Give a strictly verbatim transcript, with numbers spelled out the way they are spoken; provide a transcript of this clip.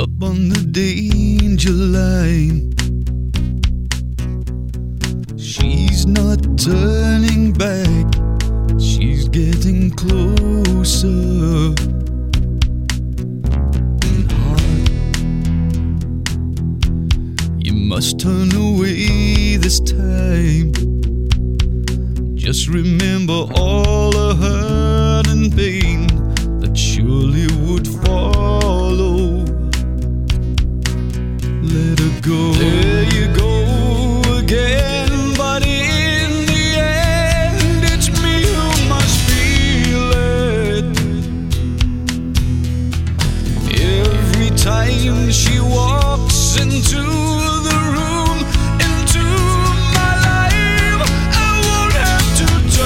up on the danger line. She's not turning back, she's getting closer. And heart, you must turn away this time. Just remember all the hurt and pain